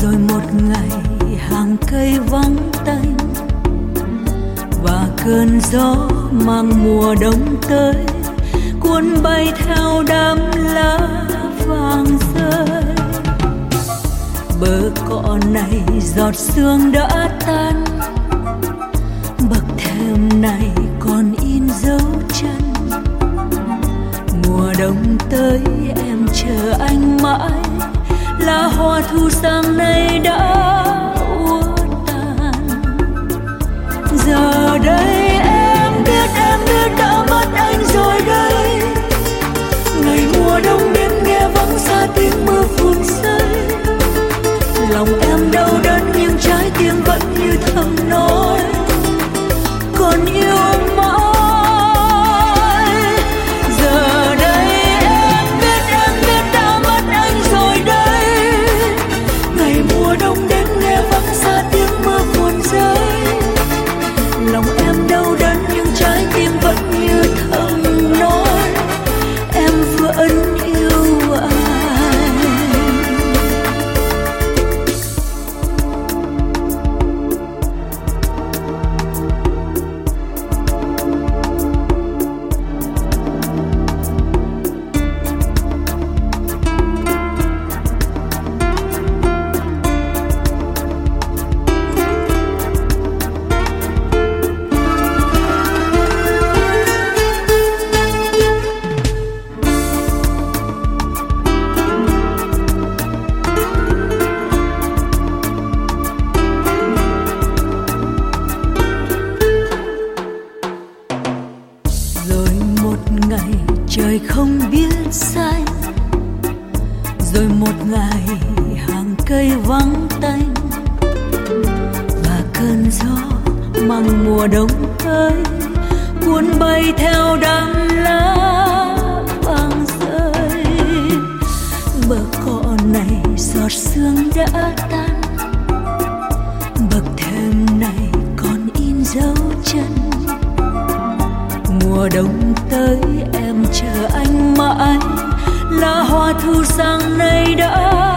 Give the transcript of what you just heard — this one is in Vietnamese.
Rồi một ngày hàng cây vắng tanh và cơn gió mang mùa đông tới, cuốn bay theo đám lá vàng rơi. Bờ cỏ này giọt sương đã tan, bậc thềm này còn in dấu chân. Mùa đông tới em chờ anh mãi, lá hoa thu sang nay đã úa tàn. Giờ đây em biết đã mất anh rồi đây. Ngày mùa đông đến nghe vắng xa tiếng mưa phùn rơi. Lòng em đau đớn nhưng trái tim vẫn như thầm nói còn yêu mãi. Giờ đây em biết đã mất anh rồi đây. Ngày mùa đông đến nghe vắng xa tiếng mưa phùn rơi. Lòng em đau đớn nhưng trái tim vẫn như thầm nói em vẫn yêu anh. Trời không biết xanh, rồi một ngày hàng cây vắng tanh và cơn gió mang mùa đông tới, cuốn bay theo đám lá vàng rơi. Bờ cỏ này giọt sương đã tan, bậc thềm này còn in dấu chân. Mùa đông tới em chờ anh mãi, lá hoa thu sang nay đã